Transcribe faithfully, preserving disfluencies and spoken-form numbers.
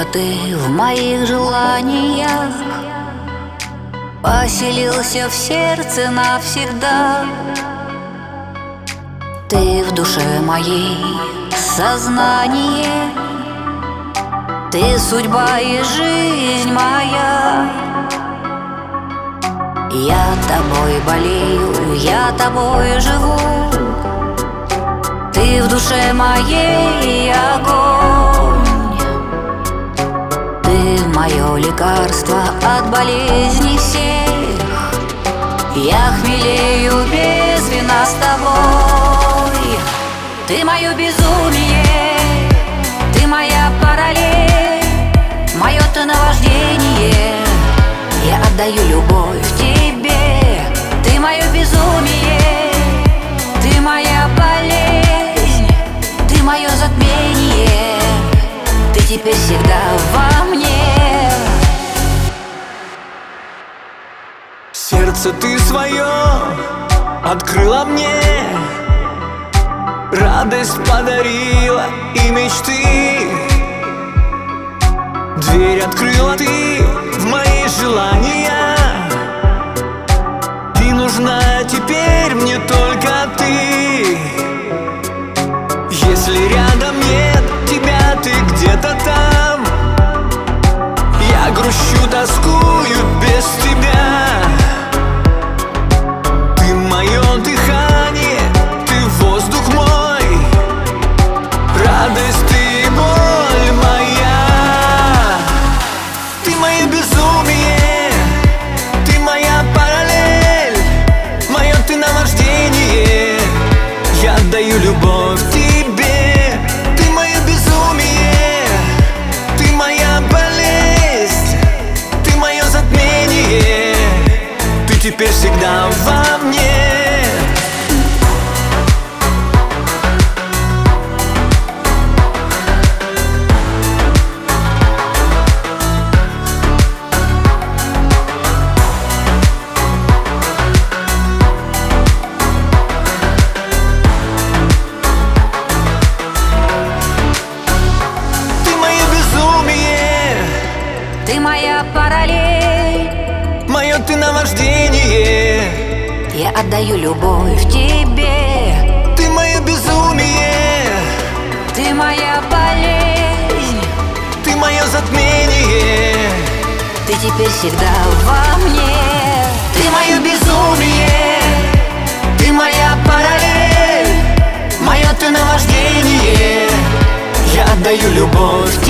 ты в моих желаниях поселился в сердце навсегда. Ты в душе моей сознание, ты судьба и жизнь моя. Я тобой болею, я тобой живу, ты в душе моей огонь. Ты мое лекарство от болезней всех, я хмелею без вина с тобой. Ты мое безумие, ты моя параллель, мое ты наваждение, я отдаю любовь тебе. Ты мое безумие, ты моя болезнь, ты мое затмение, ты теперь всегда во мне. Сердце ты свое открыла мне, радость подарила и мечты. Дверь открыла ты в мои желания, и нужна теперь мне только ты. Если рядом нет тебя, ты где-то там, я грущу, тоскую без тебя. Ты мое дыхание, ты воздух мой, радость ты, боль моя. Ты мое безумие, ты моя параллель, мое ты наваждение, я отдаю любовь тебе. Ты мое безумие, ты моя болезнь, ты мое затмение, ты теперь всегда во мне. Ты моя параллель, мое ты наваждение, я отдаю любовь тебе. ты мое безумие, ты моя болезнь, ты мое затмение, ты теперь всегда во мне. ты мое безумие, ты моя параллель, мое ты наваждение, я отдаю любовь